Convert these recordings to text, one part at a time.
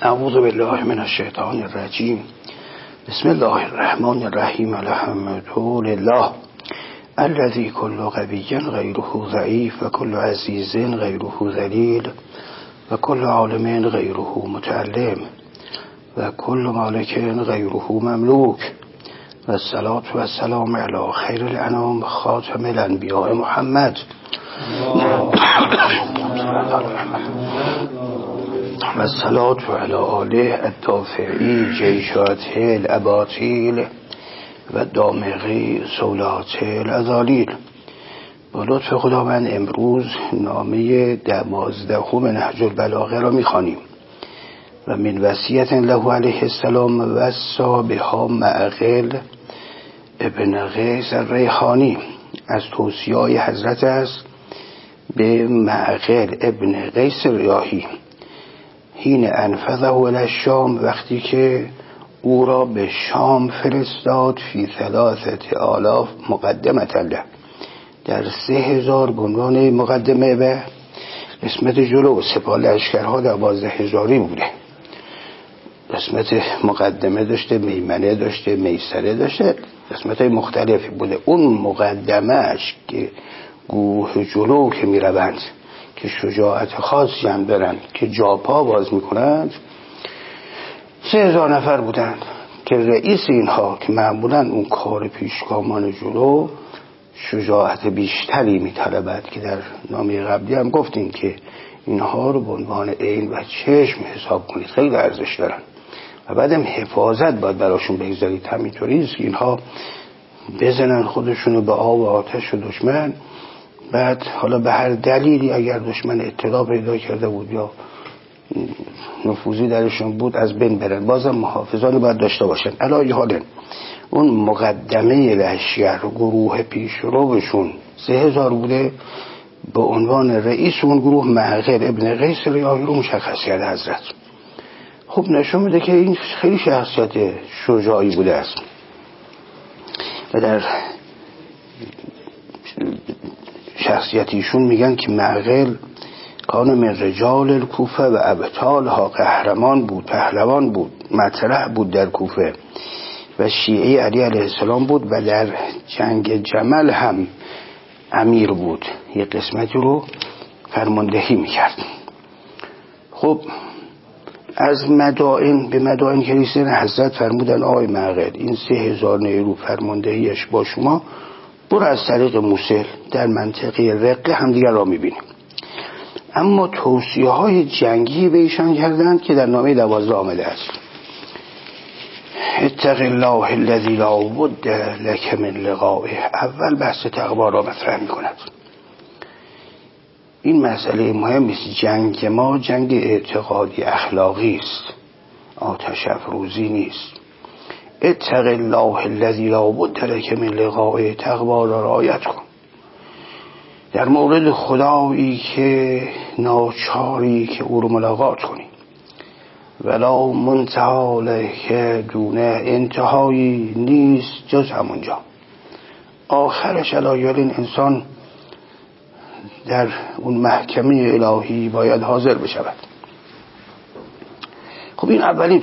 اعوذ بالله من الشیطان الرجیم. بسم الله الرحمن الرحیم. الحمد لله الذی کل قوی غیره ضعیف و کل عزیز غیره ذلیل و کل عالم غیره متعلم و کل مالک غیره مملوک و الصلاة و السلام علی خیر الانام خاتم الانبیاء محمد و الصلاة علی آله الدافعی جیشات الاباطیل و دامغی سولات الازالیل. با لطف خداوند امروز نامه 12 نهج البلاغه را می‌خوانیم و من وصیت له علیه السلام وصی بها معقل ابن قیس الریحانی. از توصیه‌های حضرت است به معقل ابن قیس ریاحی حین انفذه الی الشام، وقتی که او را به شام فرستاد، فی 3000 مقدمة له، در 3000 به عنوان مقدمه به قسمت جلو. سپاه لشکرها 12000 بوده. قسمت مقدمه داشته، میمنه داشته، میسره داشته، قسمت های مختلفی بوده. اون مقدمهش که گروه جلو که می روند، که شجاعت خاصی هم دارن، که جاپا باز می کنند، 3000 نفر بودند که رئیس اینها که معمولا اون کار پیشگامان جلو شجاعت بیشتری می طلبد، که در نامه قبلی هم گفتیم که اینها رو به عنوان عین و چشم حساب کنید، خیلی ارزش دارن و بعدم حفاظت باید براشون بگذارید. همینطوری است که اینها بزنن خودشونو به آب و آتش و دشمن، بعد حالا به هر دلیلی اگر دشمن اطلاع پیدا کرده بود یا نفوذی درشون بود از بین برن، بازم محافظانی باید داشته باشن. علی حال اون مقدمه لشکر گروه پیش روشون 3000 بوده، به عنوان رئیس اون گروه معقل ابن قیس ریاحی رو مشخص کرده حضرت. خب نشون میده که این خیلی شخصیت شجاعی بوده است و در شخصیتیشون میگن که معقل کان من رجال الکوفه و ابطالها، قهرمان بود، پهلوان بود، مطرح بود در کوفه و شیعه علی علیه السلام بود و در جنگ جمل هم امیر بود، یک قسمتی رو فرماندهی میکرد. خب از مدائن به مدائن که رسیدن، حضرت فرمودن آقای معقل این 3000 نیرو فرماندهیش با شما، برو از طریق موصل در منطقه رقه هم دیگر را میبینیم. اما توصیه های جنگی به ایشان کردند که در نامه 12 آمده است. اتق الله الذی لا بد لک من لقائه. اول بحث تقوا را مطرح میکند. این مسئله مهم است. جنگ ما جنگ اعتقادی اخلاقی است، آتش افروزی نیست. اتق الله الذی لا بد لک من لقائه. تقوا را رعایت کن در مورد خدایی که ناچاری که او رو ملاقات کنی. ولا منتهی له دونه، انتهایی نیست جز همونجا. آخرش علایال این انسان در اون محکمه الهی باید حاضر بشود. خب این اولین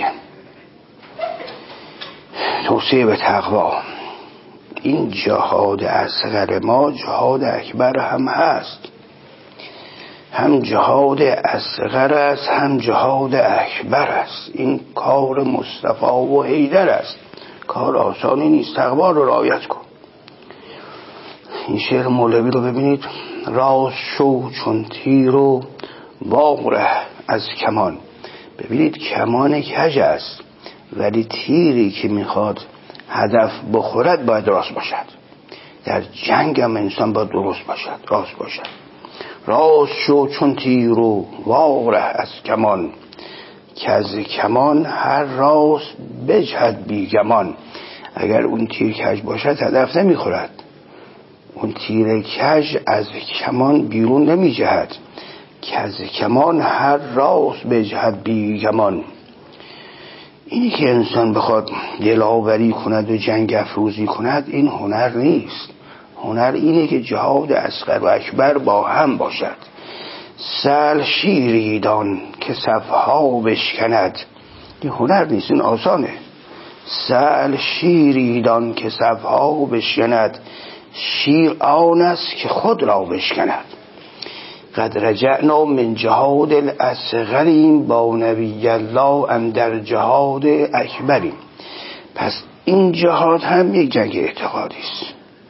توصیه به تقوا. این جهاد اصغر ما جهاد اکبر هم هست، هم جهاد اصغر است هم جهاد اکبر است. این کار مصطفی و حیدر است، کار آسانی نیست. تقوا رو رعایت کن. این شعر مولوی رو ببینید. راست شو چون تیر و واقره از کمان. ببینید کمان کج است ولی تیری که میخواد هدف بخورد باید راست باشد. در جنگ هم انسان باید درست باشد، راست باشد. راست شو چون تیر و واقره از کمان، که از کمان هر راست بجهد بیگمان. اگر اون تیر کج باشد هدف نمیخورد. اون تیر کج از کمان بیرون نمی جهد. که از کمان هر راست بجهد بیگمان. اینی که انسان بخواد دلاوری کند و جنگ افروزی کند، این هنر نیست. هنر اینه که جهاد اصغر و اکبر با هم باشد. سل شیری دان که صفها بشکند. این هنر نیست، این آسانه. سل شیری دان که صفها بشکند، شیر آن است که خود را بشکند. قد رجعنا من جهاد الاصغریم، با نبی الله اندر جهاد اکبریم. پس این جهاد هم یک جنگ اعتقادی است.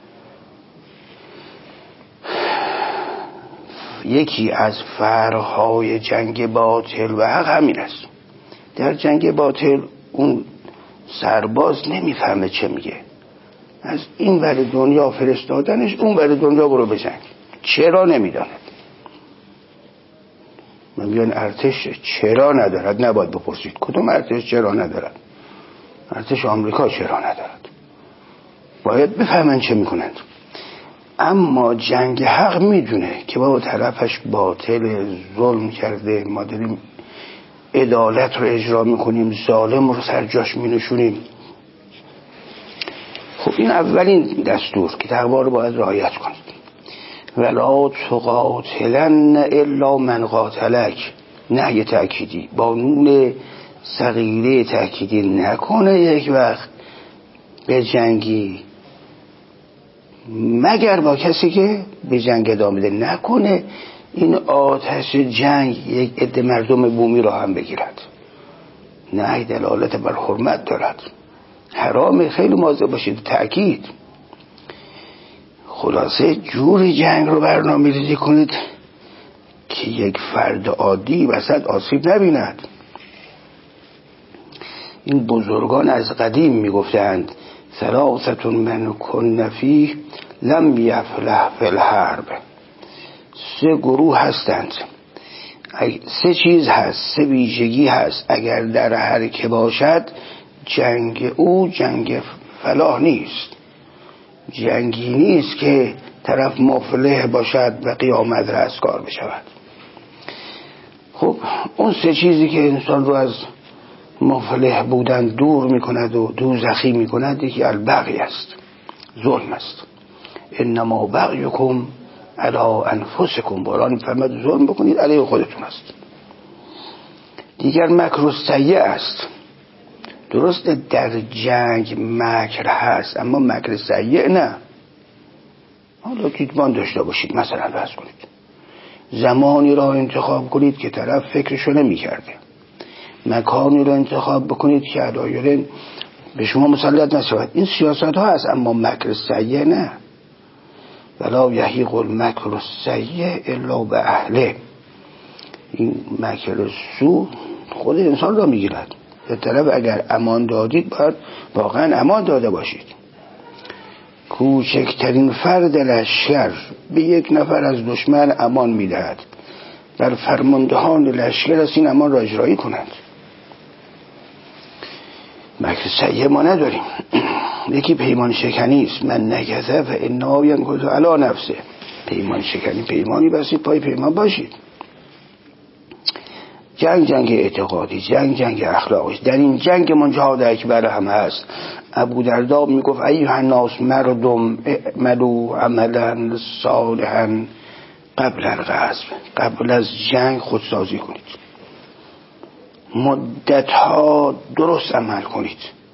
یکی از فرق‌های جنگ باطل و حق همین است. در جنگ باطل اون سرباز نمیفهمه چه میگه، از این ور دنیا فرستادنش اون ور دنیا برو بجنگ، چرا نمیداند. من میگن ارتش چرا ندارد، نباید بپرسید کدوم ارتش چرا ندارد. ارتش آمریکا چرا ندارد، باید بفهمن چه میکنند. اما جنگ حق میدونه که با طرفش باطل، ظلم کرده، ما داریم عدالت رو اجرا میکنیم، ظالم رو سر جاش مینشونیم. خب این اولین دستور که تقوا رو باید رعایت کنید. ولا تقاتلن الا من قاتلک، نهی تأکیدی با نون صغیره تأکیدی. نکنه یک وقت به جنگی مگر با کسی که به جنگ ادامه بده. نکنه این آتش جنگ یک عده مردم بومی را هم بگیرد. نه، دلالت بر حرمت دارد، حرام. خیلی مواظب باشید. تأکید. خلاصه جور جنگ رو برنامه‌ریزی کنید که یک فرد عادی وسط آسیب نبیند. این بزرگان از قدیم میگفتند ثلاثه من کن فیه لم یفلح فی الحرب. 3 گروه هستند، 3 چیز هست، 3 ویژگی هست. اگر در هر که باشد جنگ او جنگ فلاح نیست، جنگی نیست که طرف مفلح باشد و قیامت رستگار بشود. خب اون 3 چیزی که انسان رو از مفلح بودن دور میکند و دوزخی میکند، یکی البغی است، ظلم است. انما بغیکم علی انفسکم، قرآن فرمود ظلم بکنید علیه خودتون است. دیگر مکر السیء است. درسته در جنگ مکر هست، اما مکر سیء نه. حالا دیدمان داشته باشید، مثلا فرض کنید زمانی را انتخاب کنید که طرف فکرشو نمی کرده، مکانی را انتخاب بکنید که علایل به شما مسلط نشود. این سیاست ها هست، اما مکر سیء نه. ولا یحیق المکر السیء الا به اهله. این مکر سو خود انسان را میگیرد. به طرف اگر امان دادید باید واقعا امان داده باشید. کوچکترین فرد لشکر به یک نفر از دشمن امان میدهد، در فرماندهان لشکر از این امان را اجرایی کنند. مکر سیء ما نداریم. یکی پیمان شکنی است. من نکث فانه ینکث علی نفسه. پیمان شکنی، پیمانی بستید پای پیمان باشید. جنگ اعتقادی، جنگ اخلاقی. در این جنگ من جهاد اکبر هم هست. ابو درداء میگفت ایها الناس مردم اعملوا عملا صالحا قبل الغزو. قبل از جنگ خودسازی کنید، مدتها درست عمل کنید.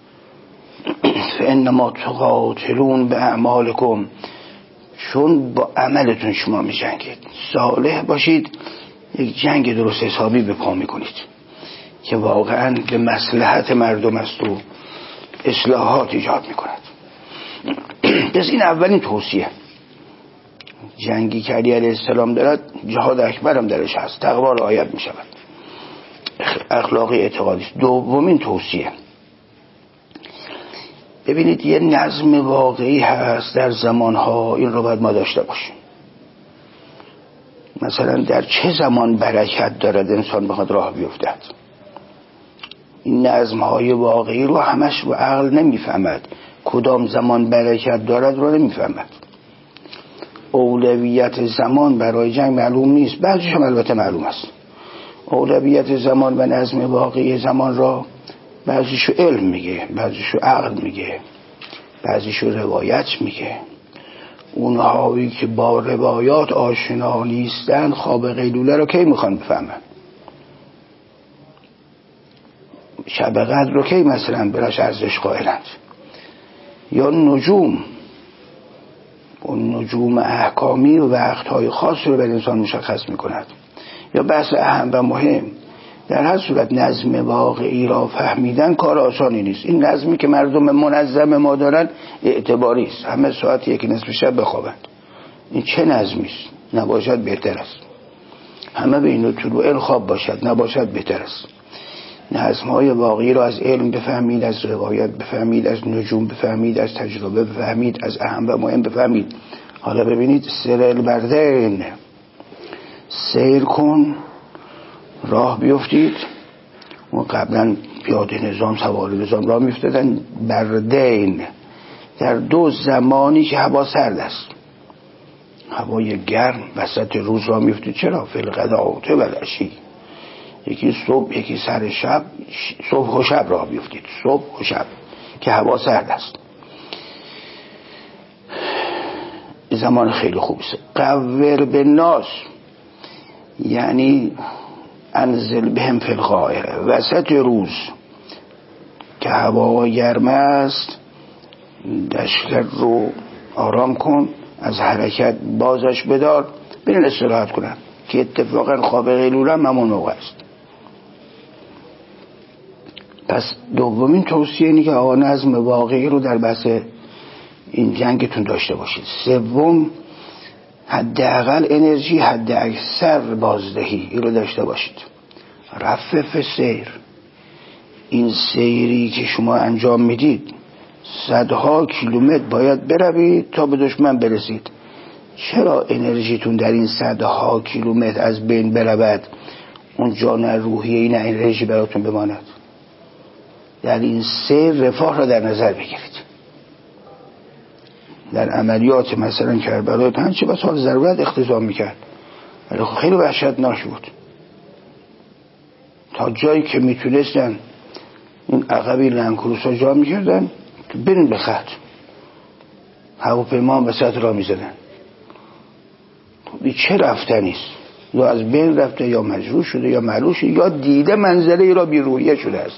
فانما تقاتلون باعمالکم، چون با عملتون شما می جنگید. صالح باشید، یک جنگ درست حسابی به پا می کنید که واقعا به مصلحت مردم است و اصلاحات ایجاد می کند. پس این اولین توصیه. جنگی که علی علیه السلام دارد جهاد اکبر هم درش هست، تقوا رعایت می شود، اخلاقی اعتقادی. دومین توصیه، ببینید یه نظم واقعی هست در زمانها، این رو باید ما داشته باشیم. مثلا در چه زمان برکت دارد انسان بخواد راه بیفتد؟ این نظمهای واقعی رو همش و عقل نمیفهمد. کدام زمان برکت دارد رو نمیفهمد. اولویت زمان برای جنگ معلوم نیست، بعضیش هم البته معلوم است. اولویت زمان و نظم واقعی زمان را بعضیشو علم میگه، بعضیشو عقل میگه، بعضیشو روایت میگه. اونهایی که با روایات آشنا نیستن خواب قیلوله رو کی میخوان بفهمن؟ شب قدر رو کی مثلا براش ارزش قائلند؟ یا نجوم، اون نجوم احکامی و وقتهای خاص رو بر انسان مشخص میکند. یا بحث اهم و مهم، در هر صورت نظم واقعی را فهمیدن کار آسانی نیست. این نظمی که مردم منظم ما دارن اعتباری است، همه ساعت 1:30 بخوابند. این چه نظمی است؟ نباشد بهتر است. همه به این طلوع خواب باشد، نباشد بهتر است. نظم‌های واقعی را از علم بفهمید، از روایت بفهمید، از نجوم بفهمید، از تجربه بفهمید، از اهم و مهم بفهمید. حالا ببینید سر البردین، سیر کن راه بیفتید. و قبلا پیاده نظام سوار نظام راه میفتدن بردین، در دو زمانی که هوا سرد است. هوای گرم وسط روز راه میفتید. چرا؟ فلغداء و العشی، یکی صبح یکی سر شب، صبح و شب راه بیفتید، صبح و شب که هوا سرد است. زمان خیلی خوبه. قور بالناس یعنی انزل بهم فی الغائره، وسط روز که هوا گرم است لشکر رو آرام کن، از حرکت بازش بدار، برین استراحت کنن، که اتفاقا خواب قیلوله هم همون موقع است. پس دومین توصیه اینه که آقا نظم واقعی رو در بحث این جنگتون داشته باشید. سوم، حداقل انرژی حد اکثر بازدهی این رو داشته باشید. رفف سیر، این سیری که شما انجام میدید صدها کیلومتر باید بروید تا به دشمن برسید. چرا انرژیتون در این صدها کیلومتر از بین برود؟ اونجا نه روحیه نه انرژی براتون بماند. در این سیر رفاه را در نظر بگیرید. در عملیات مثلا کربلای 5 چه بس حال ضرورت اختزام میکرد، ولی خیلی وحشتناک بود. تا جایی که میتونستن این عقبی لنکروس ها جا میکردن که برین به خط، هواپیما هم وسط را میزدن. چه رفتنیست؟ یا از بین رفته، یا مجروح شده، یا معلول شده، یا دیده منظره را بیروحیه شده است.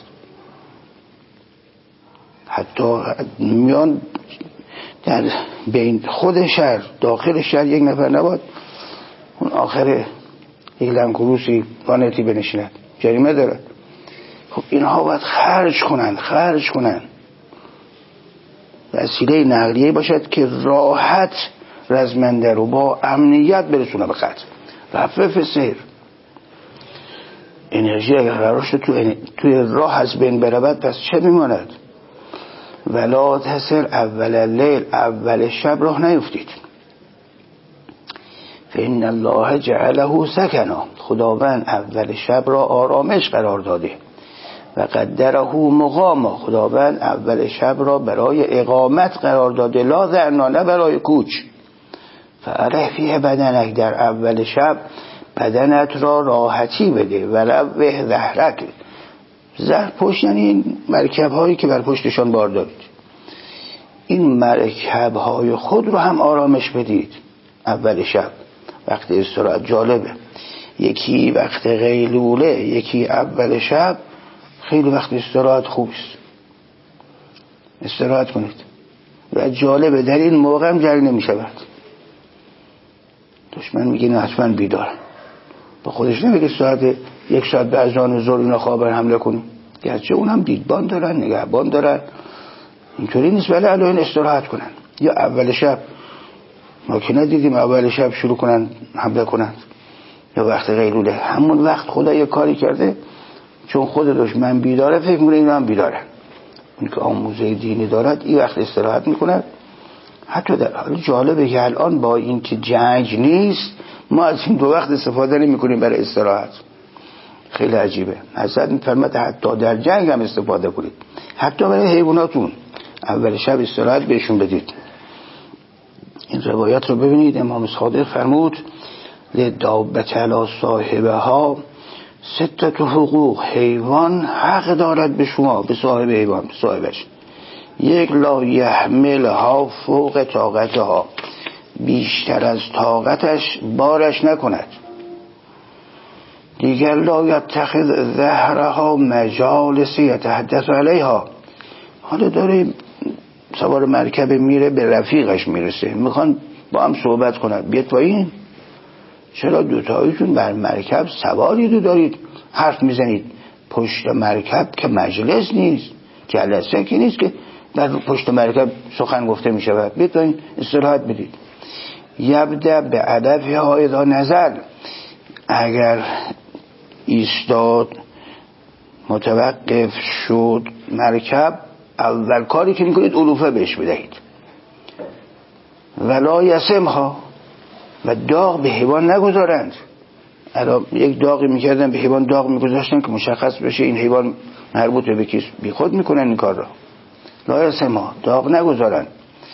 حتی میان در بین خود شهر، داخل شهر یک نفر نباد، اون آخر یک لنکروسی وانتی بنشیند، جریمه داره. خب اینها باید خرج کنن وسیله نقلیه باشد که راحت رزمنده رو با امنیت برسونه به خط. رفف سیر، انرژی اگر قرار شد توی راه از بین برود پس چه میماند؟ ولا تسر اول لیل، اول شب راه نیفتید. فإن الله جعله سکنا، خداوند اول شب را آرامش قرار داده. و قدره مقاما، خداوند اول شب را برای اقامت قرار داده. لا ذعنا، نه برای کوچ. فعله فیه بدنک، در اول شب بدنت را راحتی بده. و روح ظهرک، زهر پشت یعنی مرکب هایی که بر پشتشان بار دارید، این مرکب های خود رو هم آرامش بدید اول شب وقت استراحت. جالبه، یکی وقت قیلوله، یکی اول شب. خیلی وقت استراحت خوبست، استراحت کنید. و جالبه در این موقع هم جری نمی شود. دشمن میگه نه حتما بیدار، با خودش نمیگه ساعت 1 ساعت به اذان ظهر اینا خوابن حمله کنیم، گرچه اونم دیدبان دارن، نگهبان دارن، اینطوری نیست، ولی الان استراحت کنن. یا اول شب، ما که ندیدیم اول شب شروع کنن حمله کنن، یا وقت قیلوله، همون وقت خدا یه کاری کرده چون خود دشمن بیداره فکر میکنه اینا هم بیدارن. اون که آموزه دینی دارد این وقت استراحت میکنه. حتی در حال جالبه که الان با این که جنگ نیست ما از این دو وقت استفاده نمی کنیم برای استراحت. خیلی عجیبه. حضرت میفرماد حتی در جنگ هم استفاده کنید، حتی برای حیواناتون اول شب استراحت بهشون بدید. این روایت رو ببینید. امام صادق فرمود لدابة علی صاحبها 6 حقوق، حیوان حق دارد به شما، به صاحب حیوان، به صاحبش. 1 لا یحملها فوق طاقتها، بیشتر از طاقتش بارش نکند. دیگر لا یتخذ ظهرها مجالس یتحدث علیها. حالا داره سوار مرکب میره به رفیقش میرسه، میخوان با هم صحبت کنن، بیاد پایین. چرا دوتاییتون بر مرکب سواری دارید حرف میزنید؟ پشت مرکب که مجلس نیست، جلسه که نیست که در پشت مرکب سخن گفته میشود. بیاد پایین استراحت بدید. یبدأ به عدفها اذا نزل. اگر ایستاد متوقف شد مرکب، اول کاری که میکنید علوفه بهش بدهید. ولا یسمها، و داغ به حیوان نگذارند. الان یک داغی میکردن به حیوان، داغ میگذاشتن که مشخص بشه این حیوان مربوط به کیست، بی خود میکنن این کار را. لا یسمها، داغ نگذارند.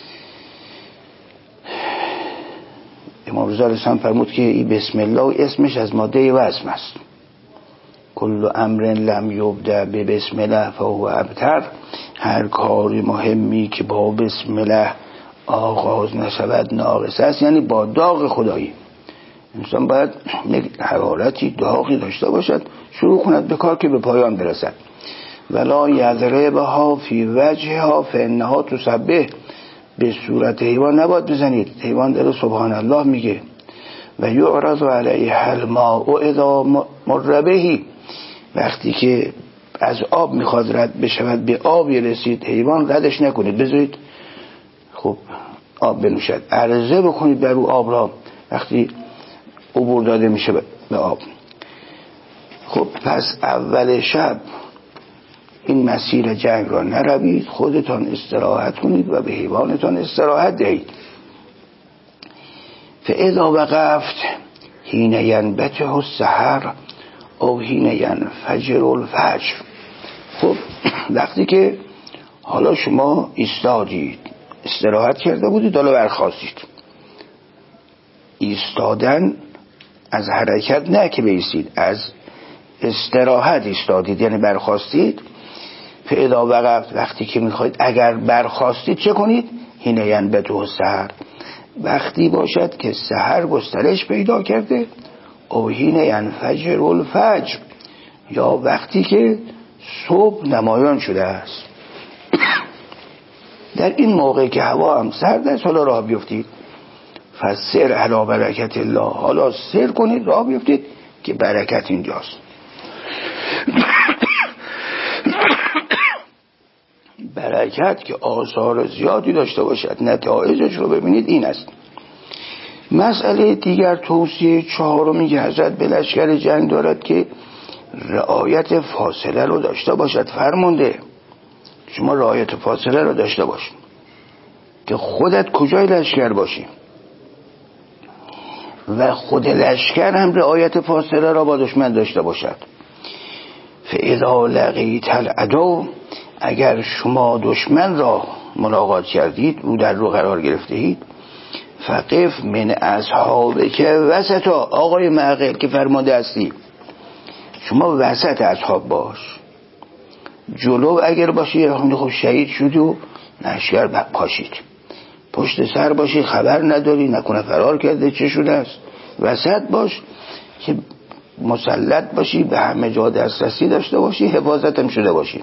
امام رضا علیه السلام فرمود که این بسم الله اسمش از ماده وزم است. کل امر لم یبدأ به بسم الله فهو ابتر. هر کاری مهمی که با بسم الله آغاز نشود ناقص است، یعنی با داغ خدایی. انسان باید یک حرارتی داغی داشته باشد، شروع کند به کار که به پایان برسد. ولا یضربها فی وجهها فانها تسبح. به صورت حیوان نباید بزنید، حیوان داره سبحان الله میگه. و یعرض علیها الماء اذا مر به. وقتی که از آب میخواد رد بشود، به آبی رسید، حیوان ردش نکنید، بذارید خب آب بنوشد، عرضه بکنید بر او آب را وقتی عبور داده میشه به آب. خب پس اول شب این مسیر جنگ را نروید، خودتان استراحت کنید و به حیوانتان استراحت دهید. فاذا وقفت حین ینبته السحر او حین ینفجر الفجر. خب وقتی که حالا شما ایستادید، استراحت کرده بودید، حالا برخاستید. ایستادن از حرکت نه که بیستید، از استراحت ایستادید، یعنی برخاستید. فاذا وقفت، وقتی که میخواید اگر برخاستید چه کنید؟ حین ینبته السحر، وقتی باشد که سحر گسترش پیدا کرده. او حین ینفجر الفجر، یا وقتی که صبح نمایان شده است. در این موقع که هوا هم سرد است، حالا راه بیفتید. فسر علی برکت الله، حالا سر کنید، راه بیفتید که برکت اینجاست. برکت که آثار زیادی داشته باشد، نتایجش رو ببینید این است. مسئله دیگر توصیه چهارمی که حضرت به لشکر جنگ دارد که رعایت فاصله رو داشته باشد. فرمانده شما رعایت فاصله رو داشته باش که خودت کجای لشکر باشی و خود لشکر هم رعایت فاصله را با دشمن داشته باشد. فاذا لقیت العدو، اگر شما دشمن را ملاقات کردید، رو در رو قرار گرفتید، فقف من اصحابه که وسط، آقای معقل که فرمانده هستی، شما وسط اصحاب باش. جلو اگر باشی خب شهید شدی و لشکر پاشید، پشت سر باشی خبر نداری، نکنه فرار کرده چه شده است. وسط باش که مسلط باشی، به همه جا دسترسی داشته باشی، حفاظت هم شده باشی.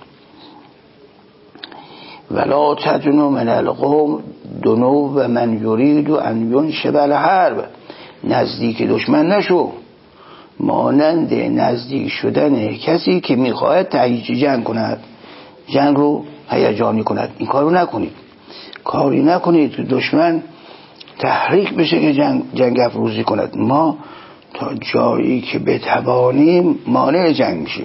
ولا تدنو من القوم دنو و من یرید ان ینشب الحرب. نزدیک دشمن نشو، مانند نزدیک شدن کسی که میخواهد تهییج جنگ کند، جنگ رو هیجانی کند. این کارو نکنید. کاری نکنید که دشمن تحریک بشه که جنگ افروزی کند. ما تا جایی که بتوانیم مانع جنگ میشیم.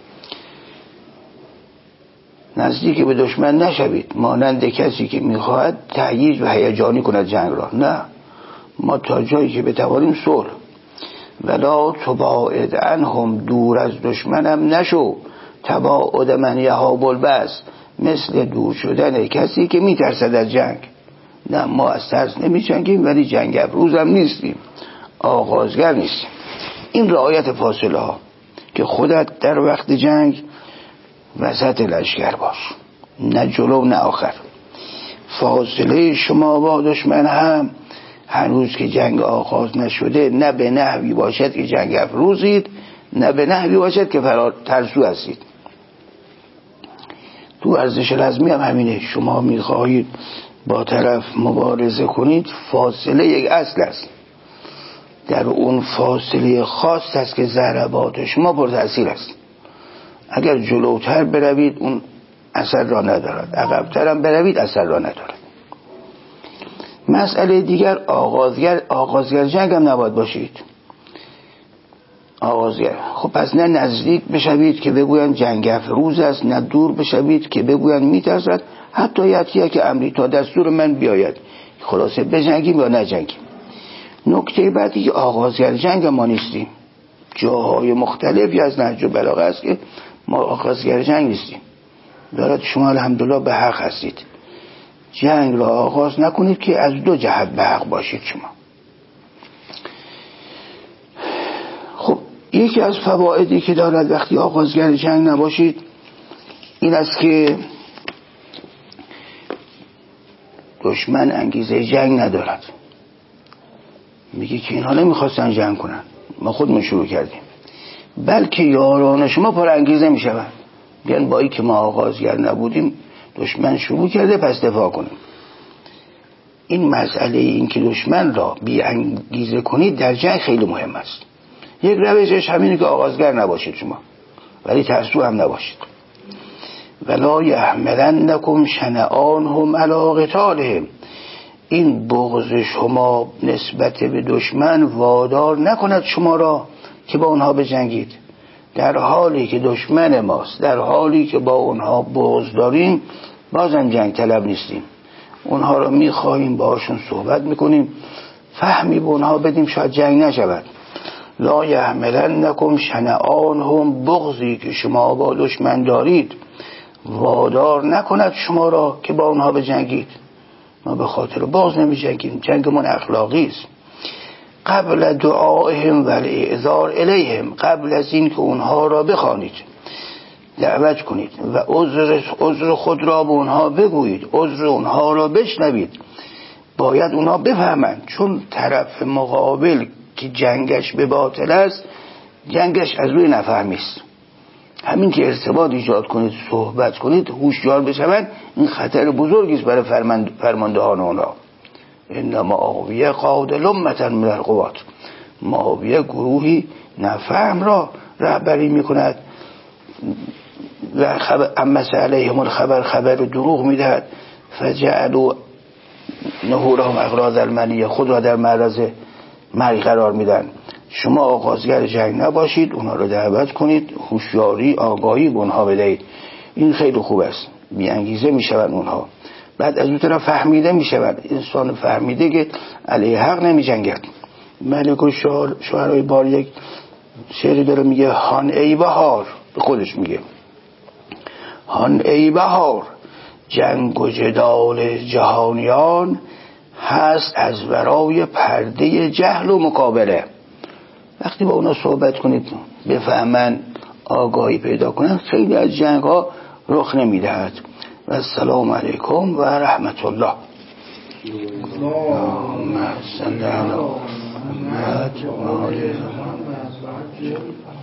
نزدیک به دشمن نشوید، مانند کسی که میخواهد تهییج و هیجانی کند جنگ را. نه، ما تا جایی که بتوانیم صلح. ولا تباعد عنهم، دور از دشمنم نشو. تباعد من یهاب البس، مثل دور شدن کسی که میترسد از جنگ. نه، ما از ترس نمیجنگیم ولی جنگ افروز هم نیستیم، آغازگر نیستیم. این رعایت فاصله ها که خودت در وقت جنگ وسط لشکر باش، نه جلو نه آخر. فاصله شما با دشمن هم هنوز که جنگ آغاز نشده نه به نحوی باشد که جنگ افروزید، نه به نحوی باشد که ترسو هستید. تو ورزش رزمی هم همینه. شما میخواهید با طرف مبارزه کنید، فاصله یک اصل است. در اون فاصله خاص است که ضربات شما پرتأثیر است. اگر جلوتر بروید اون اثر را ندارد، عقبتر هم بروید اثر را ندارد. مسئله دیگر آغازگر جنگ هم نباید باشید. آغازگر خب پس نه نزدیک بشوید که بگویند جنگ افروز است، نه دور بشوید که بگویند میترسد. حتی یتیه که امری تا دستور من بیاید، خلاصه بجنگیم یا نجنگیم. نکته بعدی که آغازگر جنگ ما نیستیم. جاهای مختلفی از نهج البلاغه است که ما آغازگر جنگ نیستیم. دارد شما الحمدلله به حق هستید. جنگ را آغاز نکنید که از دو جهت به حق باشید شما. خب یکی از فوائدی که دارد وقتی آغازگر جنگ نباشید این است که دشمن انگیزه جنگ ندارد. میگه که اینها نمیخواستن جنگ کنن، ما خودمون شروع کردیم. بلکه یاران شما پر انگیزه میشوند، بیان با ای که ما آغازگر نبودیم دشمن شروع کرده پس دفاع کنیم. این مسئله این که دشمن را بی انگیزه کنید در جنگ خیلی مهم است. یک روشش همینه که آغازگر نباشید شما، ولی ترسو هم نباشید. ولا یحملنکم شنآنهم علی قتالهم، این بغض شما نسبت به دشمن وادار نکند شما را که با اونها بجنگید. در حالی که دشمن ماست، در حالی که با اونها بغض داریم، بازم جنگ طلب نیستیم. اونها را میخواهیم، باشون صحبت میکنیم، فهمی به اونها بدیم شاید جنگ نشود. لا یحملنکم شنآنهم، بغضی که شما با دشمن دارید وادار نکند شما را که با اونها بجنگید. ما به خاطر بغض نمی جنگیم، جنگمون اخلاقی است. قبل دعائهم و الاعذار الیهم، قبل از این که اونها را بخوانید، دعوت کنید و عذر خود را به اونها بگویید، عذر اونها را بشنوید، باید اونها بفهمند. چون طرف مقابل که جنگش به باطل است، جنگش از روی نفهمی است. همین که ارتباط ایجاد کنید، صحبت کنید، هوشیار بشوند، این خطر بزرگی است برای فرماندهان اونها. ان معاویه قاد لمة من القوات، معاویه گروهی نفهم را رهبری میکند و اما علیهم الخبر، خبر دروغ میدهد. فجعلوا نحورهم اغراض المنیه، خود را در معرض مرگ قرار میدن. شما آغازگر جنگ نباشید، اونها رو دعوت کنید، هوشیاری آگاهی به اونها بدهید. این خیلی خوب است، بی انگیزه میشوند اونها. بعد از اون طرف فهمیده میشوند. انسان فهمیده که علیه حق نمی جنگد. ملک و شعرهای بار یک شعری داره میگه هان ای بهار، به خودش میگه هان ای بهار، جنگ و جدال جهانیان هست از ورای پرده جهل و مقابله. وقتی با اونا صحبت کنید، بفهمن، آگاهی پیدا کنن، خیلی از جنگ ها رخ نمیدهد. و السلام علیکم و رحمت الله. اللهم صل علی محمد و آل محمد.